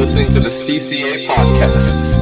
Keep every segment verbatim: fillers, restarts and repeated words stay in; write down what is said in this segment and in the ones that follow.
listening to the C C A Podcast.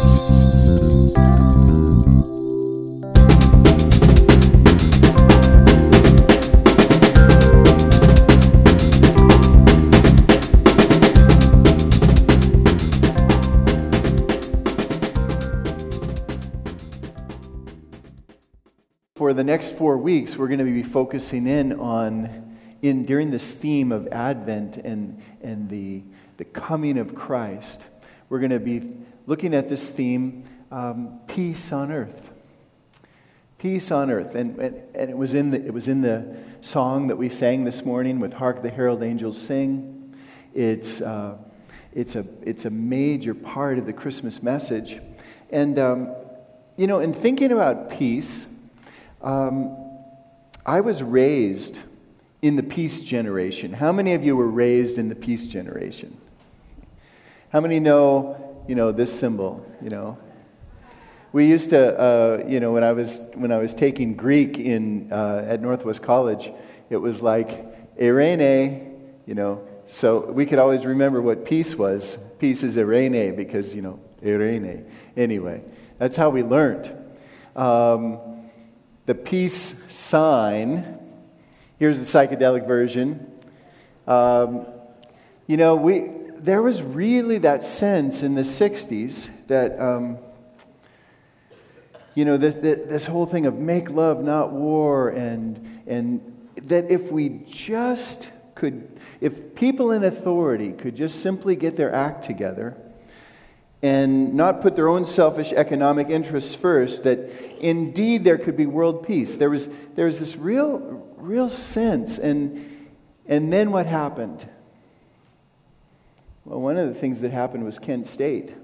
For the next four weeks, we're going to be focusing in on, in during this theme of Advent and and the the coming of Christ. We're going to be looking at this theme, um, peace on earth. Peace on earth, and, and and it was in the it was in the song that we sang this morning with "Hark the Herald Angels Sing." It's uh, it's a it's a major part of the Christmas message, and um, you know, in thinking about peace. Um, I was raised in the peace generation. How many of you were raised in the peace generation? How many know, you know, this symbol, you know? We used to, uh, you know, when I was when I was taking Greek in uh, at Northwest College, it was like eirene, you know. So we could always remember what peace was. Peace is eirene because, you know, eirene. Anyway, that's how we learned. Um, The peace sign, here's the psychedelic version. Um, you know, we there was really that sense in the sixties that, um, you know, this, this whole thing of make love, not war, and and that if we just could, if people in authority could just simply get their act together, and not put their own selfish economic interests first, that indeed there could be world peace. There was there was this real real sense, and and then what happened? Well, one of the things that happened was Kent State,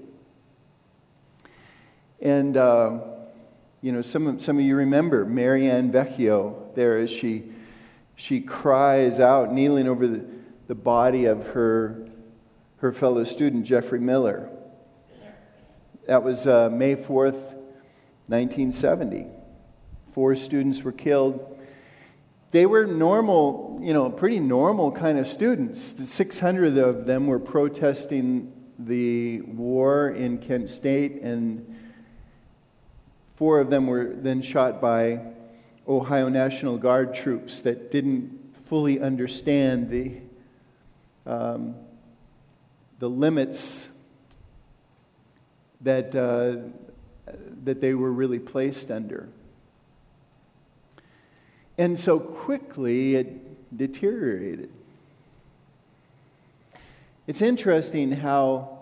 and uh, you know some of, some of you remember Marianne Vecchio there as she she cries out, kneeling over the, the body of her her fellow student Jeffrey Miller. That was uh, May fourth, nineteen seventy. Four students were killed. They were normal, you know, pretty normal kind of students. The six hundred of them were protesting the war in Kent State, and four of them were then shot by Ohio National Guard troops that didn't fully understand the um, the limits that uh, that they were really placed under. And so quickly it deteriorated. It's interesting how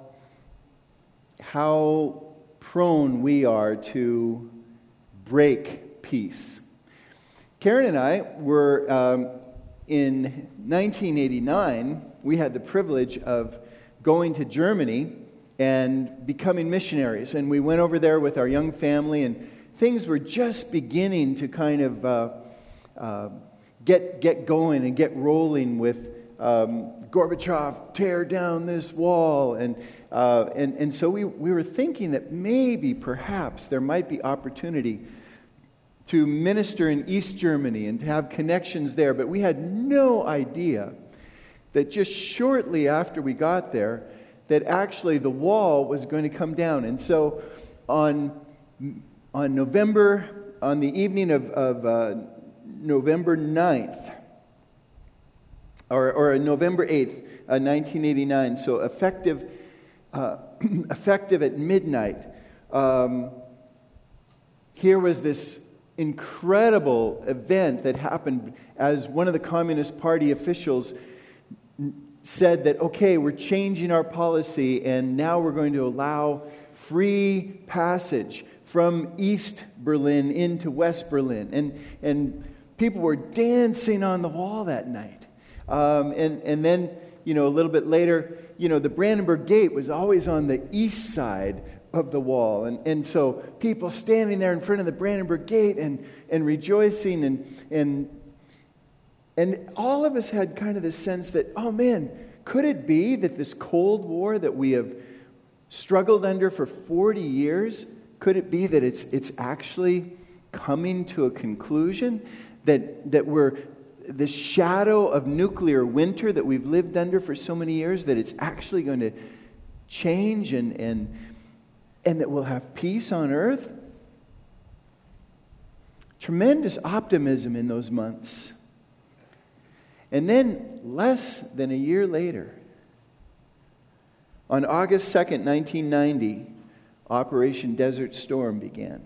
how prone we are to break peace. Karen and I were, um, in nineteen eighty-nine, we had the privilege of going to Germany and becoming missionaries. And we went over there with our young family, and things were just beginning to kind of uh, uh, get get going and get rolling with um, Gorbachev, tear down this wall. And uh, and, and so we, we were thinking that maybe, perhaps, there might be opportunity to minister in East Germany and to have connections there. But we had no idea that just shortly after we got there, that actually the wall was going to come down. And so on on November, on the evening of, of uh, November ninth, or, or November eighth, uh, nineteen eighty-nine, so effective, uh, effective at midnight, um, here was this incredible event that happened as one of the Communist Party officials said that, okay, we're changing our policy, and now we're going to allow free passage from East Berlin into West Berlin. And and people were dancing on the wall that night. Um, and, and then, you know, a little bit later, you know, the Brandenburg Gate was always on the east side of the wall. And, and so people standing there in front of the Brandenburg Gate and, and rejoicing and and And all of us had kind of this sense that, oh man, could it be that this Cold War that we have struggled under for forty years, could it be that it's it's actually coming to a conclusion? That that we're this shadow of nuclear winter that we've lived under for so many years, that it's actually going to change and, and, and that we'll have peace on earth. Tremendous optimism in those months. And then, less than a year later, on August second, nineteen ninety, Operation Desert Storm began.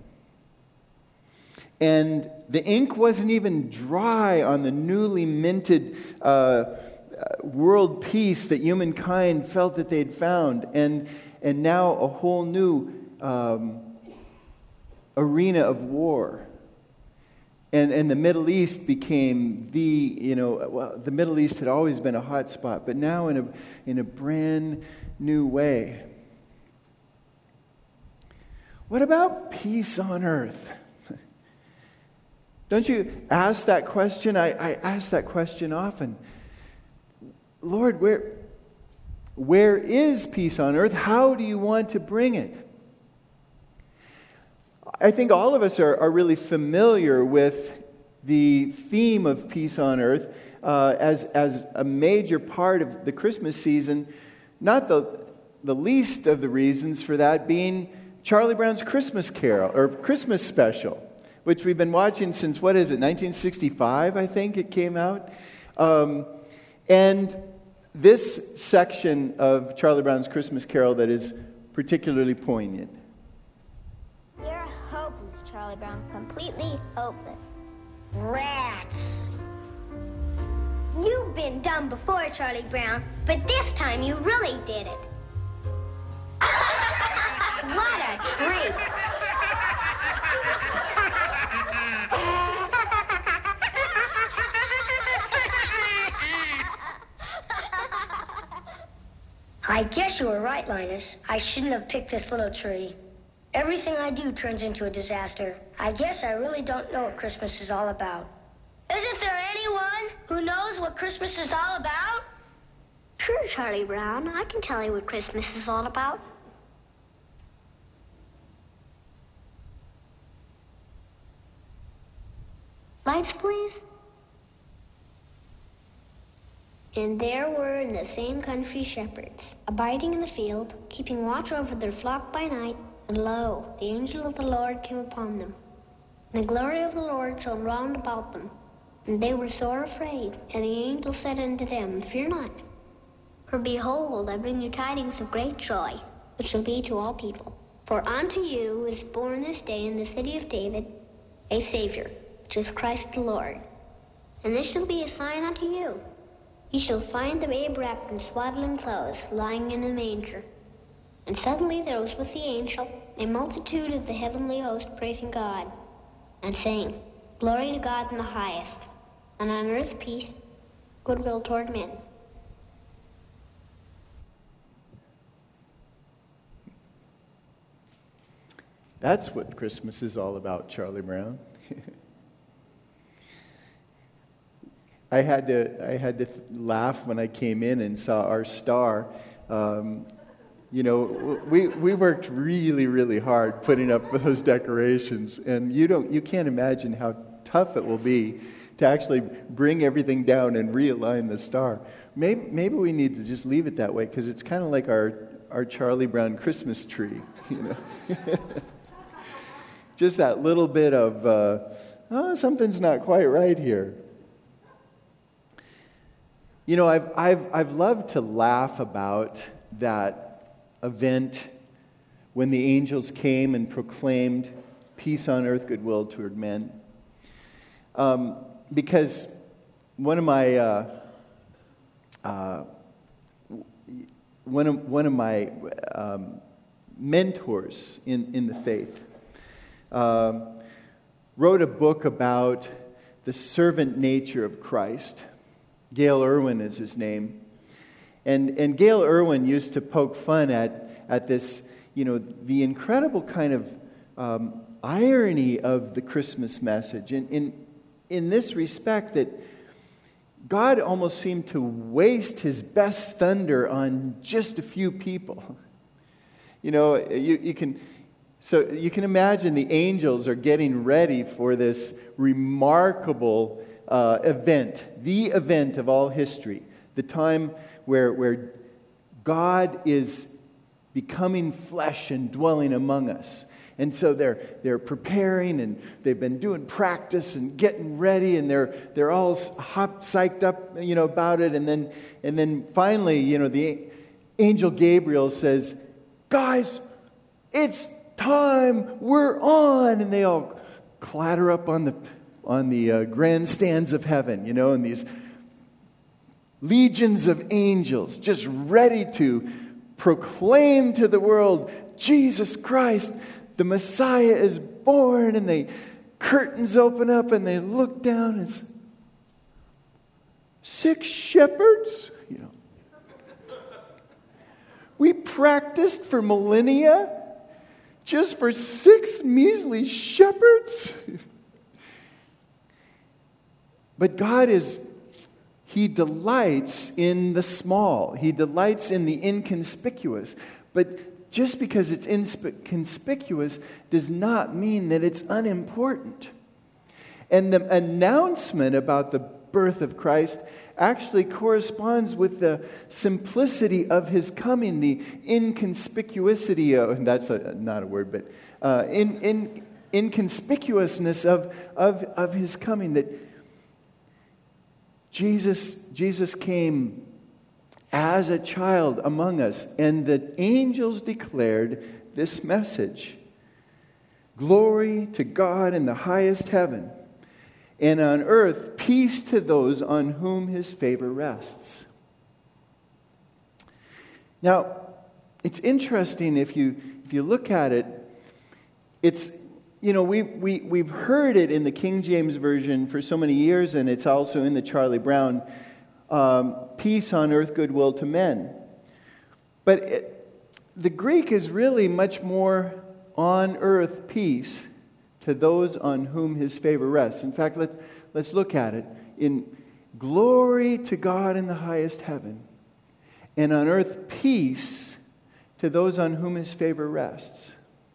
And the ink wasn't even dry on the newly minted uh, world peace that humankind felt that they'd found. And, and now a whole new um, arena of war. And, and the Middle East became the, you know, well, the Middle East had always been a hot spot, but now in a, in a brand new way. What about peace on earth? Don't you ask that question? I, I ask that question often. Lord, where, where is peace on earth? How do you want to bring it? I think all of us are, are really familiar with the theme of peace on earth uh, as, as a major part of the Christmas season, not the, the least of the reasons for that being Charlie Brown's Christmas Carol, or Christmas special, which we've been watching since, what is it, nineteen sixty-five, I think it came out. Um, and this section of Charlie Brown's Christmas Carol that is particularly poignant. You're hopeless, Charlie Brown. Completely hopeless. Rats. You've been dumb before, Charlie Brown, but this time you really did it. What a treat. I guess you were right, Linus. I shouldn't have picked this little tree. Everything I do turns into a disaster. I guess I really don't know what Christmas is all about. Isn't there anyone who knows what Christmas is all about? Sure, Charlie Brown. I can tell you what Christmas is all about. Lights, please. And there were in the same country shepherds, abiding in the field, keeping watch over their flock by night. And lo, the angel of the Lord came upon them. And the glory of the Lord shone round about them. And they were sore afraid. And the angel said unto them, Fear not. For behold, I bring you tidings of great joy, which shall be to all people. For unto you is born this day in the city of David a Savior, which is Christ the Lord. And this shall be a sign unto you. Ye shall find the babe wrapped in swaddling clothes, lying in a manger. And suddenly there was with the angel a multitude of the heavenly host praising God, and saying, Glory to God in the highest, and on earth peace, goodwill toward men. That's what Christmas is all about, Charlie Brown. I had to I had to laugh when I came in and saw our star. Um, you know, we we worked really really hard putting up those decorations, and you don't you can't imagine how tough it will be to actually bring everything down and realign the star. Maybe maybe we need to just leave it that way because it's kind of like our our Charlie Brown Christmas tree, you know. Just that little bit of uh, oh, something's not quite right here. You know, I've, I've, I've loved to laugh about that event when the angels came and proclaimed peace on earth, goodwill toward men. Um, because one of my uh, uh, one of one of my um, mentors in, in the faith uh, wrote a book about the servant nature of Christ. Gail Irwin is his name. And and Gail Irwin used to poke fun at, at this, you know, the incredible kind of um, irony of the Christmas message. And in, in this respect, that God almost seemed to waste his best thunder on just a few people. You know, you, you can... So you can imagine the angels are getting ready for this remarkable uh, event, the event of all history, the time where, where God is becoming flesh and dwelling among us. And so they're they're preparing, and they've been doing practice and getting ready, and they're they're all hop, psyched up, you know, about it. And then and then finally, you know, the angel Gabriel says, "Guys, it's time. We're on!" And they all clatter up on the on the uh, grandstands of heaven, you know, and these legions of angels just ready to proclaim to the world, Jesus Christ, the Messiah is born. And the curtains open up and they look down and say, six shepherds? You know, we practiced for millennia just for six measly shepherds? But God is, He delights in the small. He delights in the inconspicuous. But just because it's inconspicuous does not mean that it's unimportant. And the announcement about the birth of Christ actually corresponds with the simplicity of His coming, the inconspicuity of, that's a, not a word, but uh, in, in, inconspicuousness of, of, of His coming, that Jesus, Jesus came as a child among us, and the angels declared this message: glory to God in the highest heaven, and on earth peace to those on whom His favor rests. Now, it's interesting if you if you look at it, it's, you know, we, we, we've heard it in the King James Version for so many years, and it's also in the Charlie Brown, um, peace on earth, goodwill to men. But it, the Greek is really much more on earth peace to those on whom His favor rests. In fact, let's, let's look at it. In glory to God in the highest heaven, and on earth peace to those on whom His favor rests.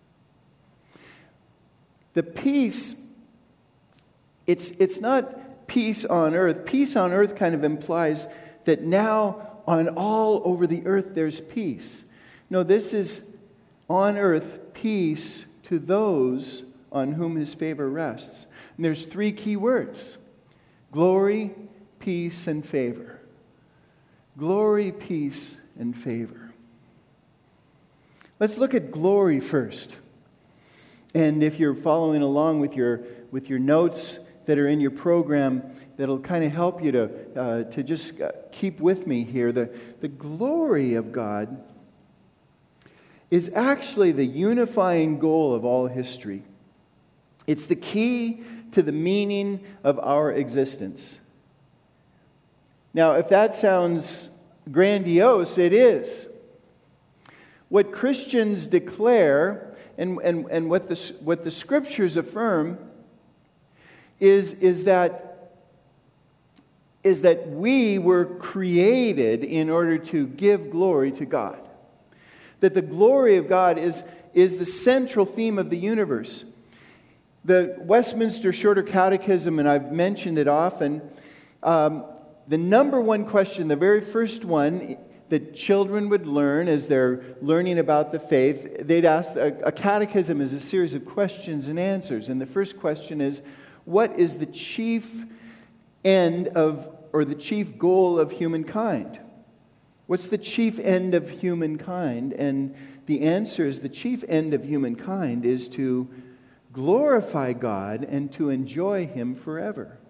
The peace, it's, it's not peace on earth. Peace on earth kind of implies that now on all over the earth there's peace. No, this is on earth peace to those on whom His favor rests. And there's three key words: glory, peace, and favor. Glory, peace, and favor. Let's look at glory first. And if you're following along with your with your notes that are in your program, that'll kind of help you to uh, to just keep with me here. The, the glory of God is actually the unifying goal of all history. It's the key to the meaning of our existence. Now, if that sounds grandiose, it is. What Christians declare And, and, and what, the, what the Scriptures affirm is, is, that, is that we were created in order to give glory to God. That the glory of God is, is the central theme of the universe. The Westminster Shorter Catechism, and I've mentioned it often, um, the number one question, the very first one that children would learn as they're learning about the faith, they'd ask, a, a catechism is a series of questions and answers. And the first question is, what is the chief end of, or the chief goal of humankind? What's the chief end of humankind? And the answer is, the chief end of humankind is to glorify God and to enjoy Him forever.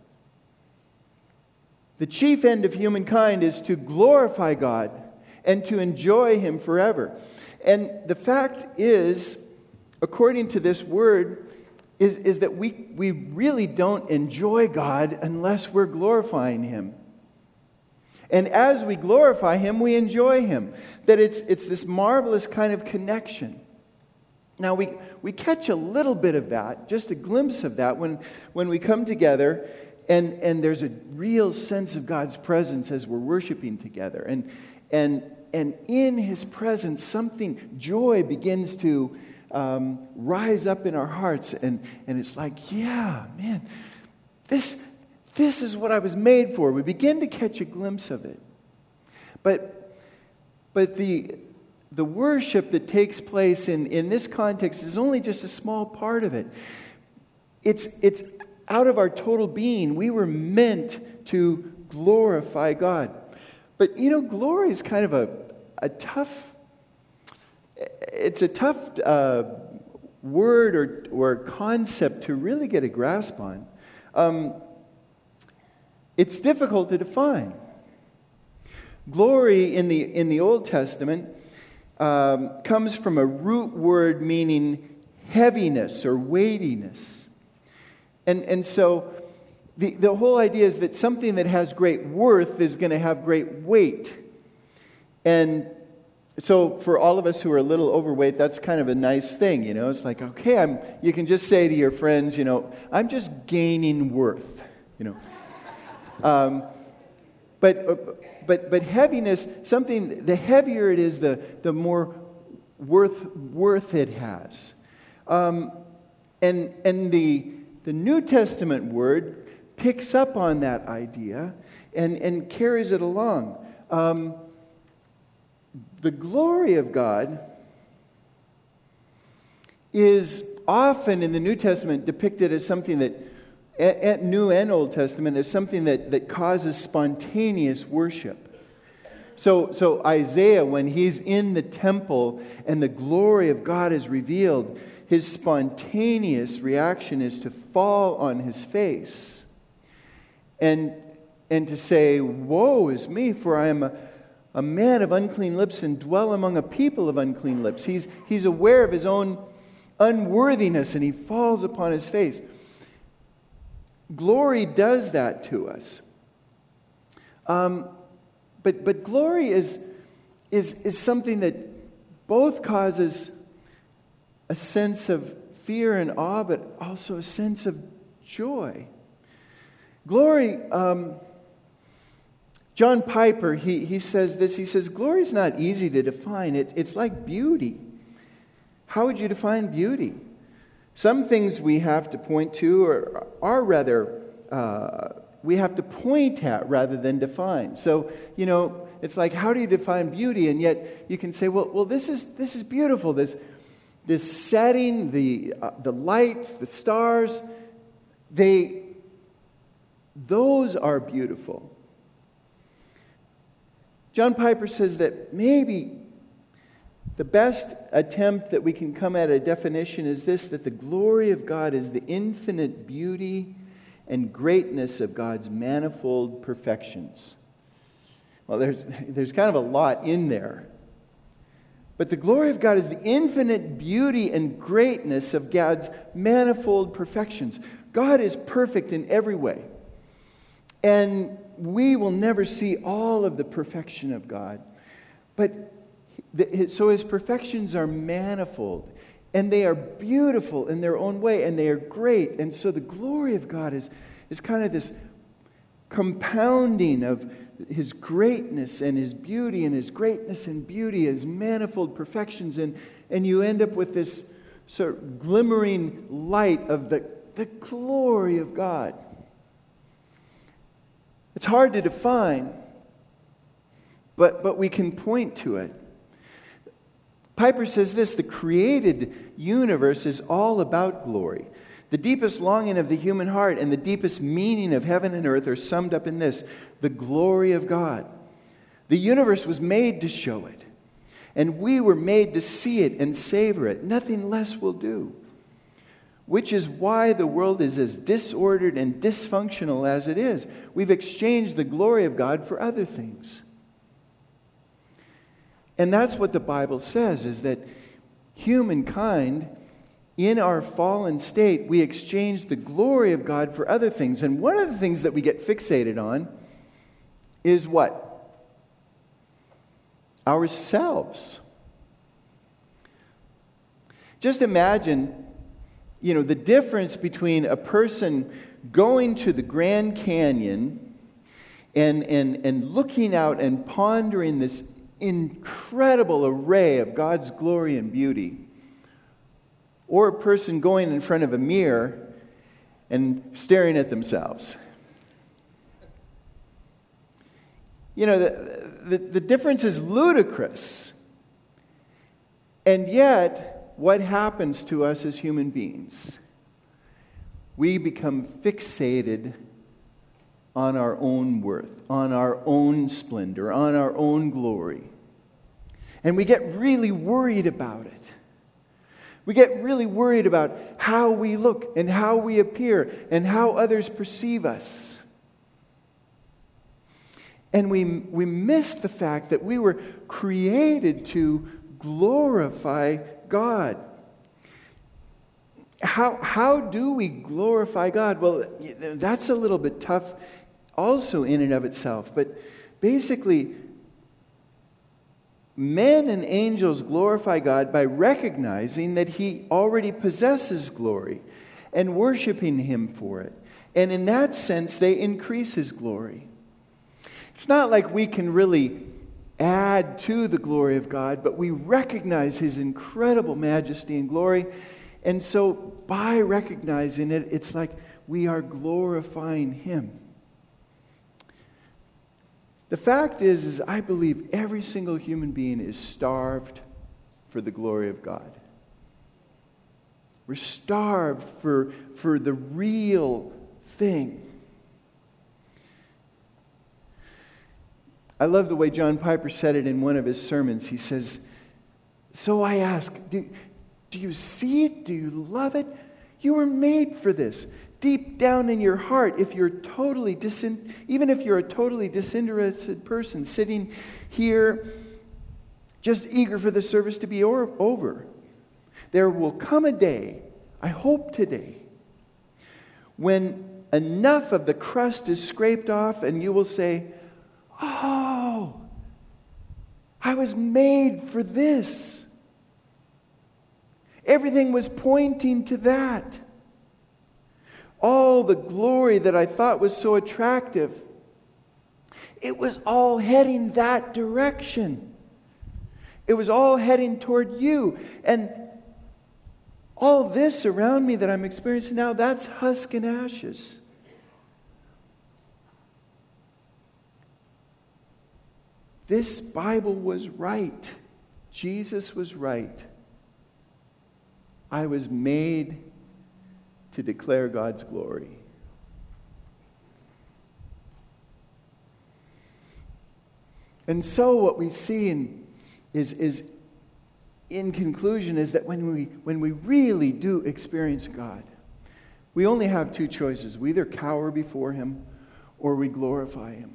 The chief end of humankind is to glorify God and to enjoy Him forever. And the fact is, according to this word, is, is that we, we really don't enjoy God unless we're glorifying Him. And as we glorify Him, we enjoy Him. That it's, it's this marvelous kind of connection. Now, we, we catch a little bit of that, just a glimpse of that, when, when we come together and, and there's a real sense of God's presence as we're worshiping together. And, and, and in His presence, something, joy begins to um, rise up in our hearts. And, and it's like, yeah, man, this, this is what I was made for. We begin to catch a glimpse of it. But, but the, the worship that takes place in, in this context is only just a small part of it. It's, it's out of our total being. We were meant to glorify God. But, you know, glory is kind of a, a tough, it's a tough uh, word or, or concept to really get a grasp on. Um, it's difficult to define. Glory in the, in the Old Testament um, comes from a root word meaning heaviness or weightiness. And, and so the, the whole idea is that something that has great worth is going to have great weight. And so for all of us who are a little overweight, that's kind of a nice thing, you know. It's like, okay, I'm. You can just say to your friends, you know, I'm just gaining worth, you know. Um, but but but heaviness, something, the heavier it is, the the more worth worth it has. Um, and and the the New Testament word picks up on that idea and and carries it along. Um, The glory of God is often in the New Testament depicted as something that, at New and Old Testament, as something that, that causes spontaneous worship. So, so Isaiah, when he's in the temple and the glory of God is revealed, his spontaneous reaction is to fall on his face and, and to say, "Woe is me, for I am a A man of unclean lips and dwell among a people of unclean lips." He's, he's aware of his own unworthiness and he falls upon his face. Glory does that to us. Um, but but glory is, is, is something that both causes a sense of fear and awe, but also a sense of joy. Glory... Um, John Piper, he, he says this, he says, glory is not easy to define. It, it's like beauty. How would you define beauty? Some things we have to point to or are rather, uh, we have to point at rather than define. So, you know, it's like, how do you define beauty? And yet you can say, well, well, this is this is beautiful. This, this setting, the, uh, the lights, the stars, they, those are beautiful. John Piper says that maybe the best attempt that we can come at a definition is this, that the glory of God is the infinite beauty and greatness of God's manifold perfections. Well, there's, there's kind of a lot in there. But the glory of God is the infinite beauty and greatness of God's manifold perfections. God is perfect in every way. And we will never see all of the perfection of God. But so his perfections are manifold. And they are beautiful in their own way. And they are great. And so the glory of God is, is kind of this compounding of his greatness and his beauty and his greatness and beauty, his manifold perfections. And, and you end up with this sort of glimmering light of the, the glory of God. It's hard to define, but, but we can point to it. Piper says this, the created universe is all about glory. The deepest longing of the human heart and the deepest meaning of heaven and earth are summed up in this, the glory of God. The universe was made to show it, and we were made to see it and savor it. Nothing less will do. Which is why the world is as disordered and dysfunctional as it is. We've exchanged the glory of God for other things. And that's what the Bible says, is that humankind, in our fallen state, we exchange the glory of God for other things. And one of the things that we get fixated on is what? Ourselves. Just imagine, you know, the difference between a person going to the Grand Canyon and, and, and looking out and pondering this incredible array of God's glory and beauty, or a person going in front of a mirror and staring at themselves. You know, the, the, the difference is ludicrous. And yet, what happens to us as human beings? We become fixated on our own worth, on our own splendor, on our own glory. And we get really worried about it. We get really worried about how we look and how we appear and how others perceive us. And we, we miss the fact that we were created to glorify God. How, how do we glorify God? Well, that's a little bit tough also in and of itself. But basically, men and angels glorify God by recognizing that He already possesses glory and worshiping Him for it. And in that sense, they increase His glory. It's not like we can really add to the glory of God, but we recognize His incredible majesty and glory. And so by recognizing it, it's like we are glorifying Him. The fact is, is I believe every single human being is starved for the glory of God. We're starved for, for the real thing. I love the way John Piper said it in one of his sermons. He says, so I ask, do, do you see it? Do you love it? You were made for this. Deep down in your heart, if you're totally disin- even if you're a totally disinterested person sitting here just eager for the service to be or- over, there will come a day, I hope today, when enough of the crust is scraped off and you will say, oh, I was made for this. Everything was pointing to that. All the glory that I thought was so attractive, it was all heading that direction. It was all heading toward you. And all this around me that I'm experiencing now, that's husk and ashes. This Bible was right. Jesus was right. I was made to declare God's glory. And so what we see in, is, is, in conclusion, is that when we, when we really do experience God, we only have two choices. We either cower before Him or we glorify Him.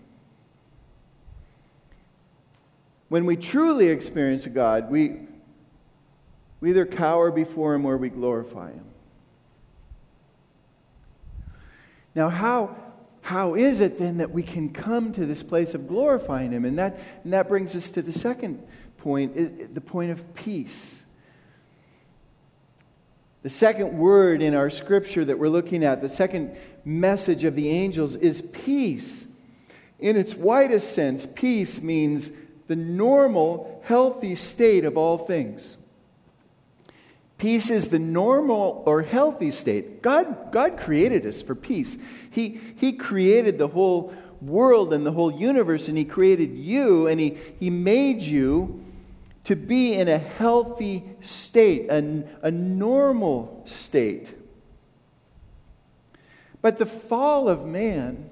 When we truly experience God, we, we either cower before Him or we glorify Him. Now, how, how is it then that we can come to this place of glorifying Him? And that, and that brings us to the second point, the point of peace. The second word in our scripture that we're looking at, the second message of the angels, is peace. In its widest sense, peace means the normal, healthy state of all things. Peace is the normal or healthy state. God, God created us for peace. He, he created the whole world and the whole universe, and He created you, and He, he made you to be in a healthy state, a, a normal state. But the fall of man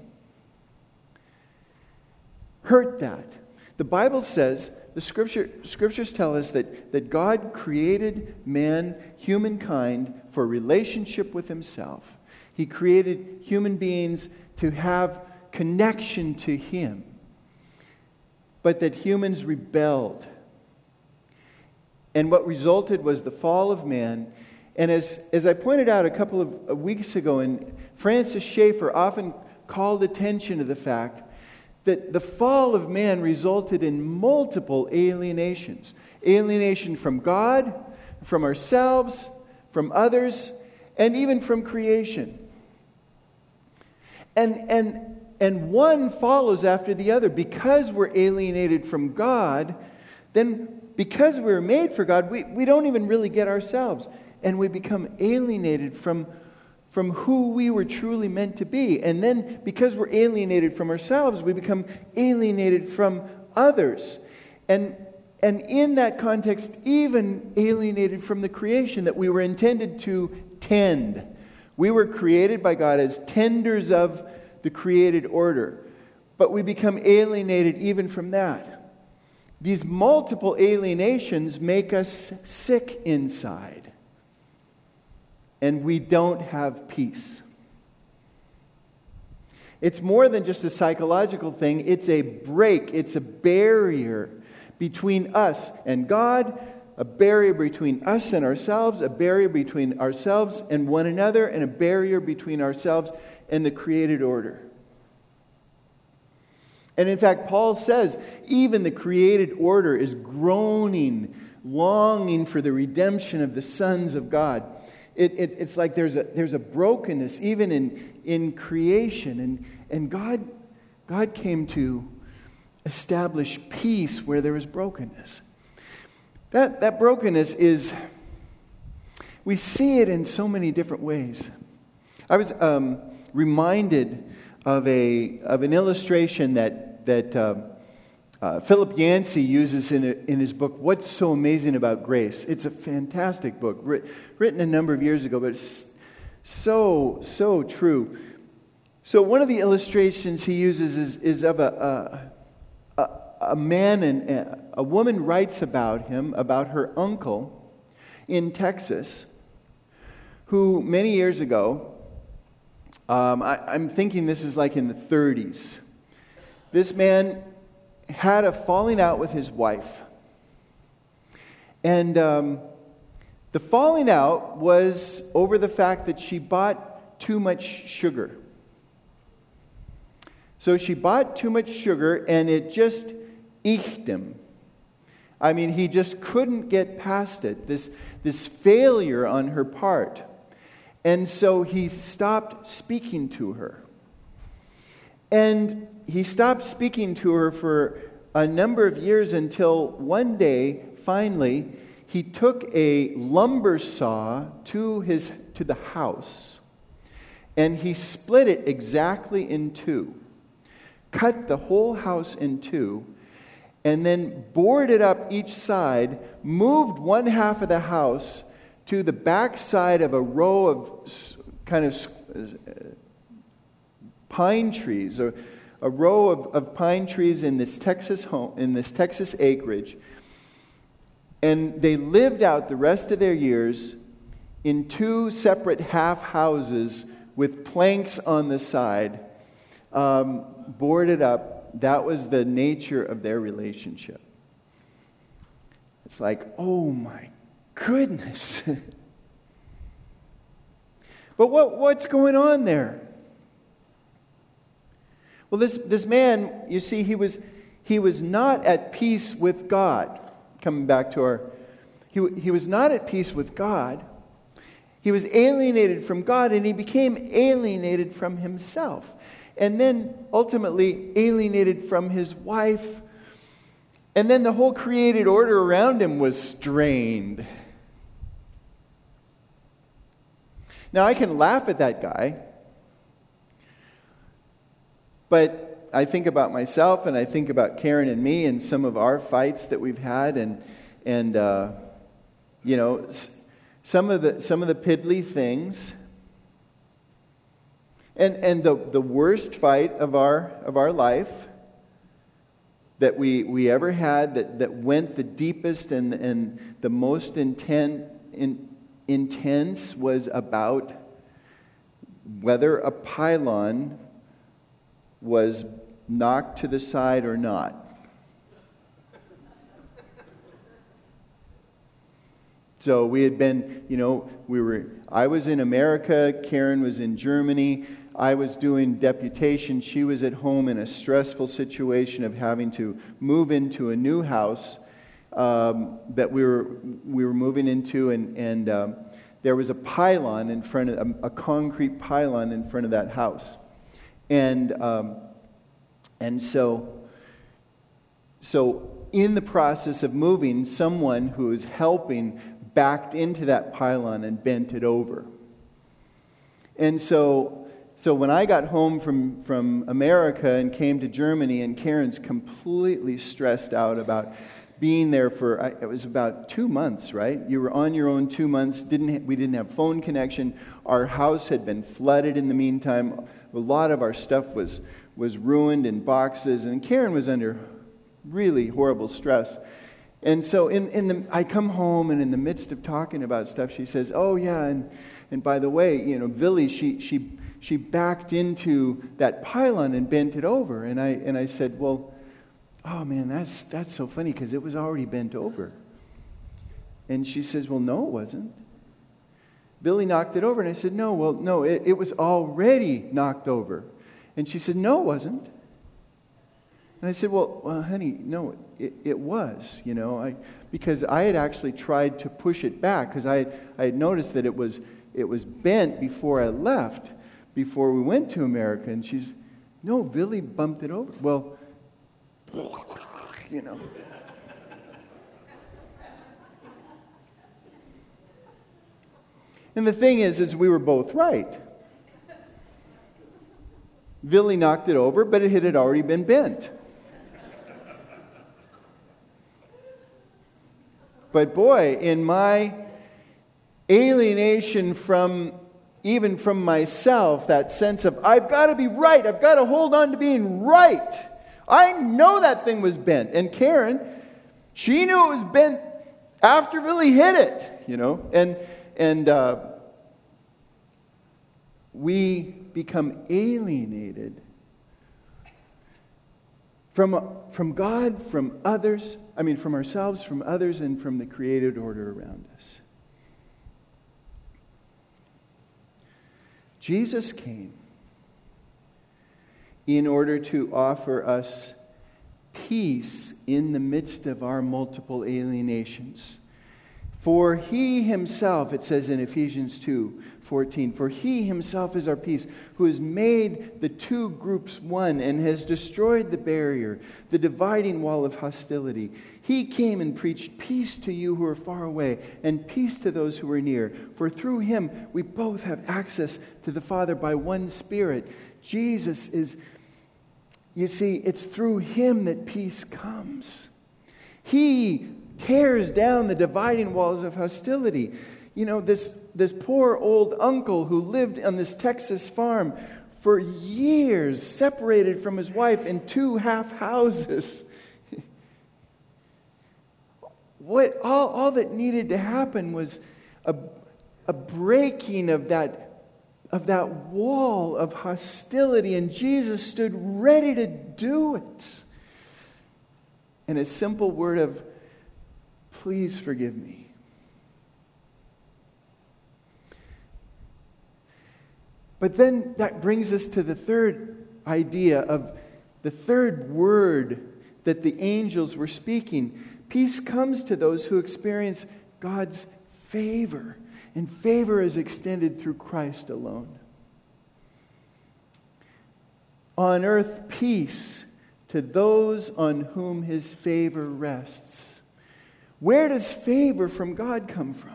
hurt that. The Bible says, the scripture, scriptures tell us that, that God created man, humankind, for relationship with Himself. He created human beings to have connection to Him. But that humans rebelled. And what resulted was the fall of man. And as, as I pointed out a couple of weeks ago, and Francis Schaeffer often called attention to the fact that the fall of man resulted in multiple alienations. Alienation from God, from ourselves, from others, and even from creation. And, and, and one follows after the other. Because we're alienated from God, then because we were made for God, we, we don't even really get ourselves. And we become alienated from from who we were truly meant to be. And then, because we're alienated from ourselves, we become alienated from others. And, And in that context, even alienated from the creation that we were intended to tend. We were created by God as tenders of the created order. But we become alienated even from that. These multiple alienations make us sick inside. And we don't have peace. It's more than just a psychological thing. It's a break. It's a barrier between us and God, a barrier between us and ourselves, a barrier between ourselves and one another, and a barrier between ourselves and the created order. And in fact, Paul says, even the created order is groaning, longing for the redemption of the sons of God. It, it, it's like there's a, there's a brokenness even in, in creation. And, and God, God came to establish peace where there was brokenness. That, that brokenness is, we see it in so many different ways. I was um, reminded of a of an illustration that that uh, uh, Philip Yancey uses in a, in his book, What's So Amazing About Grace? It's a fantastic book, writ, written a number of years ago, but it's so, so true. So one of the illustrations he uses is, is of a, a, a, a man, and a woman writes about him, about her uncle in Texas, who many years ago, um, I, I'm thinking this is like in the thirties, this man had a falling out with his wife. And um, the falling out was over the fact that she bought too much sugar. So she bought too much sugar, and it just eeked him. I mean, he just couldn't get past it, this, this failure on her part. And so he stopped speaking to her. And he stopped speaking to her for a number of years until one day, finally, he took a lumber saw to his to the house, and he split it exactly in two, cut the whole house in two, and then boarded up each side, moved one half of the house to the back side of a row of kind of pine trees, or a row of, of pine trees in this Texas home, in this Texas acreage. And they lived out the rest of their years in two separate half houses with planks on the side, um, boarded up. That was the nature of their relationship. It's like, oh my goodness. But what, what's going on there? Well, this, this man, you see, he was he was not at peace with God. Coming back to our, he, he was not at peace with God. He was alienated from God, and he became alienated from himself. And then ultimately alienated from his wife. And then the whole created order around him was strained. Now, I can laugh at that guy. But I think about myself, and I think about Karen and me and some of our fights that we've had, and and uh, you know, some of the some of the piddly things. And and the, the worst fight of our of our life that we, we ever had, that, that went the deepest and and the most intent, in, intense was about whether a pylon was knocked to the side or not. So we had been, you know, we were, I was in America, Karen was in Germany, I was doing deputation, she was at home in a stressful situation of having to move into a new house um, that we were we were moving into, and, and um, there was a pylon in front of, a, a concrete pylon in front of that house. And um, and so, so in the process of moving, someone who was helping backed into that pylon and bent it over. And so, so when I got home from, from America and came to Germany, and Karen's completely stressed out about being there for, it was about two months, right? You were on your own two months. Didn't we didn't have phone connection. Our house had been flooded in the meantime. A lot of our stuff was was ruined in boxes, and Karen was under really horrible stress. And so in, in the, I come home, and in the midst of talking about stuff, she says, oh, yeah, and, and by the way, you know, Billy, she she she backed into that pylon and bent it over. And I and I said, well, oh, man, that's that's so funny, because it was already bent over. And she says, well, no, it wasn't. Billy knocked it over. And I said, no, well, no, it, it was already knocked over. And she said, no, it wasn't. And I said, well, well honey, no, it, it was, you know, I because I had actually tried to push it back, because I, I had noticed that it was it was bent before I left, before we went to America. And she's, no, Billy bumped it over. Well, you know. And the thing is, is we were both right. Billy knocked it over, but it had already been bent. But boy, in my alienation from, even from myself, that sense of, I've got to be right, I've got to hold on to being right. I know that thing was bent. And Karen, she knew it was bent after Billy hit it, you know. And, and uh, we become alienated from, from God, from others, I mean from ourselves, from others, and from the created order around us. Jesus came in order to offer us peace in the midst of our multiple alienations. For he himself, it says in Ephesians two fourteen, for he himself is our peace, who has made the two groups one and has destroyed the barrier, the dividing wall of hostility. He came and preached peace to you who are far away and peace to those who are near. For through him we both have access to the Father by one Spirit. Jesus is, you see, it's through him that peace comes. He tears down the dividing walls of hostility. You know, this, this poor old uncle who lived on this Texas farm for years, separated from his wife in two half houses. What all, all that needed to happen was a, a breaking of that, of that wall of hostility, and Jesus stood ready to do it. And a simple word of, please forgive me. But then that brings us to the third idea of the third word that the angels were speaking. Peace comes to those who experience God's favor, and favor is extended through Christ alone. On earth, peace to those on whom his favor rests. Where does favor from God come from?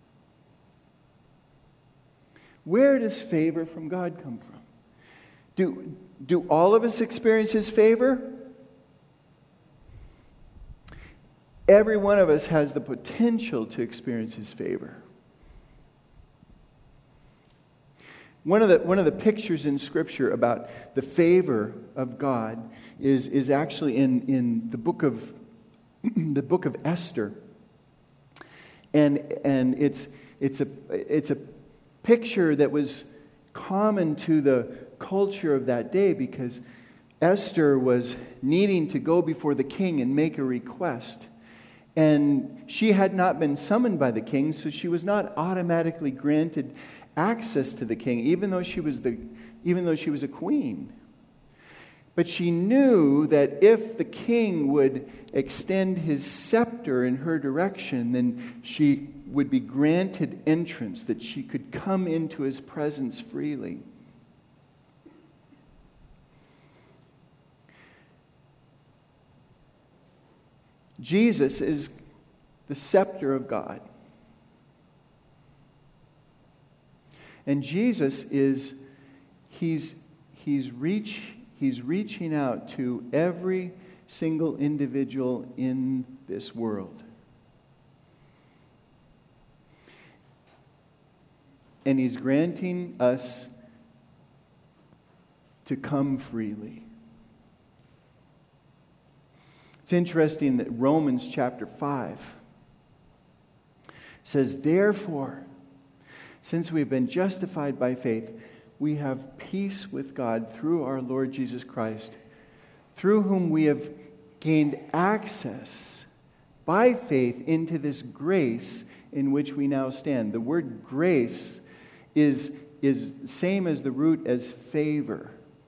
Where does favor from God come from? Do, do all of us experience his favor? Every one of us has the potential to experience his favor. One of the, one of the pictures in Scripture about the favor of God is, is actually in, in the book of the book of Esther. And and it's it's a it's a picture that was common to the culture of that day, because Esther was needing to go before the king and make a request. And she had not been summoned by the king, so she was not automatically granted access to the king, even though she was the even though she was a queen. But she knew that if the king would extend his scepter in her direction, then she would be granted entrance, that she could come into his presence freely. Jesus is the scepter of God. And Jesus is, he's, he's, reach, he's reaching out to every single individual in this world. And he's granting us to come freely. It's interesting that Romans chapter five says, therefore, since we've been justified by faith, we have peace with God through our Lord Jesus Christ, through whom we have gained access by faith into this grace in which we now stand. The word grace is, is same as the root as favor.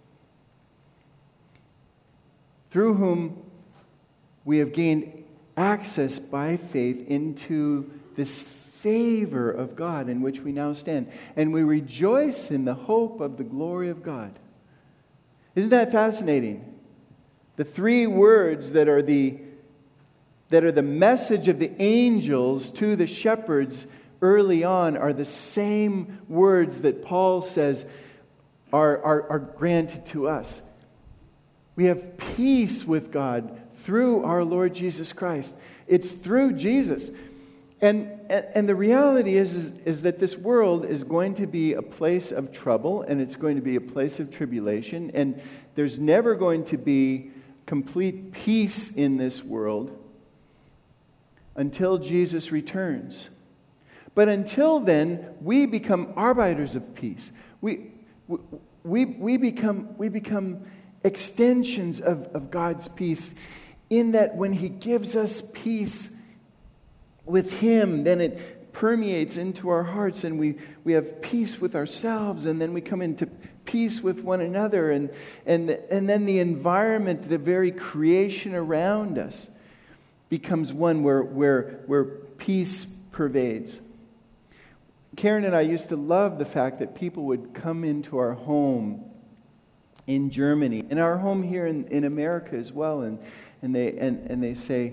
Through whom we have gained access by faith into this favor of God in which we now stand. And we rejoice in the hope of the glory of God. Isn't that fascinating? The three words that are the, that are the message of the angels to the shepherds early on are the same words that Paul says are, are, are granted to us. We have peace with God through our Lord Jesus Christ. It's through Jesus. And, and the reality is, is, is that this world is going to be a place of trouble, and it's going to be a place of tribulation, and there's never going to be complete peace in this world until Jesus returns. But until then, we become arbiters of peace. We, we, we, become, we become extensions of, of God's peace, in that when He gives us peace with Him, then it permeates into our hearts, and we, we have peace with ourselves, and then we come into peace with one another, and, and, and then the environment, the very creation around us, becomes one where, where, where peace pervades. Karen and I used to love the fact that people would come into our home in Germany, and our home here in, in America as well, and, and, they, and, and they say,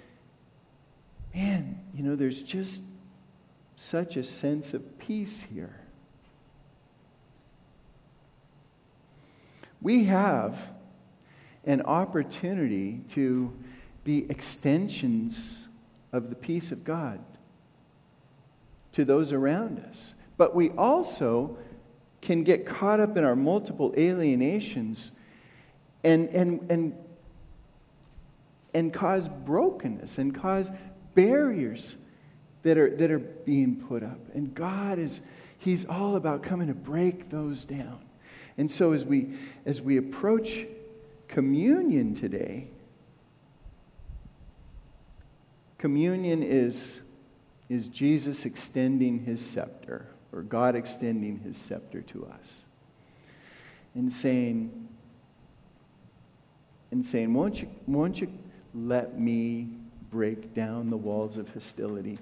man, you know, there's just such a sense of peace here. We have an opportunity to be extensions of the peace of God to those around us. But we also can get caught up in our multiple alienations and and and and cause brokenness and cause barriers that are that are being put up. And God is He's all about coming to break those down. And so as we as we approach communion today, communion is is Jesus extending His scepter, or God extending His scepter to us, and saying, and saying, won't you, won't you let me break down the walls of hostility?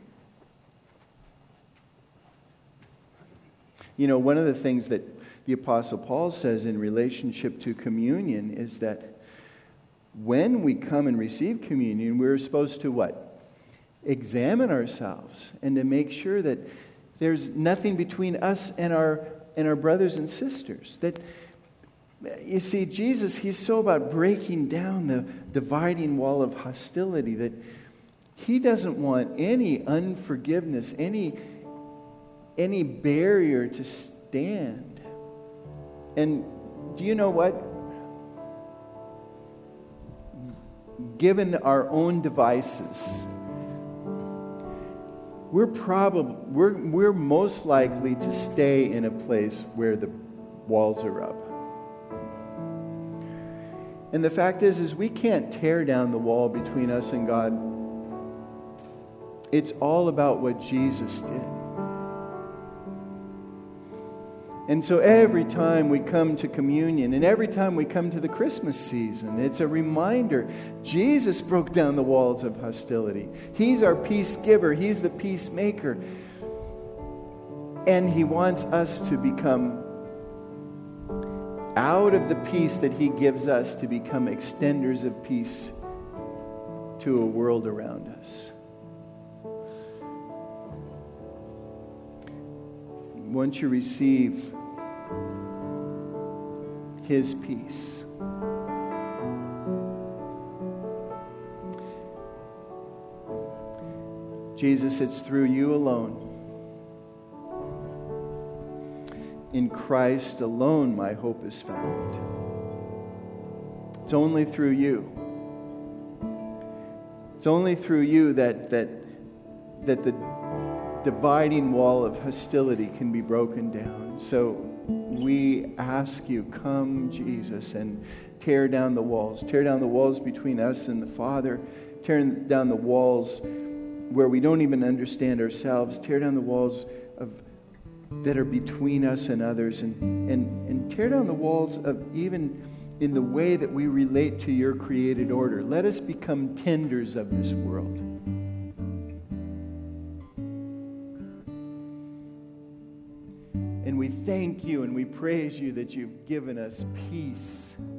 You know, one of the things that the Apostle Paul says in relationship to communion is that when we come and receive communion, we're supposed to what? Examine ourselves and to make sure that there's nothing between us and our and our brothers and sisters. That, you see, Jesus, He's so about breaking down the dividing wall of hostility that He doesn't want any unforgiveness, any any barrier to stand. And do you know what? Given our own devices, we're probably we're we're most likely to stay in a place where the walls are up. And the fact is, is we can't tear down the wall between us and God. It's all about what Jesus did. And so every time we come to communion, and every time we come to the Christmas season, it's a reminder, Jesus broke down the walls of hostility. He's our peace giver. He's the peacemaker. And He wants us to become, out of the peace that He gives us, to become extenders of peace to a world around us. Once you receive His peace, Jesus, it's through you alone. In Christ alone my hope is found. It's only through you. It's only through you that that that the dividing wall of hostility can be broken down. So we ask you, come, Jesus, and tear down the walls. Tear down the walls between us and the Father. Tear down the walls where we don't even understand ourselves. Tear down the walls of that are between us and others. And, and, and tear down the walls of even in the way that we relate to your created order. Let us become tenders of this world. And we thank you and we praise you that you've given us peace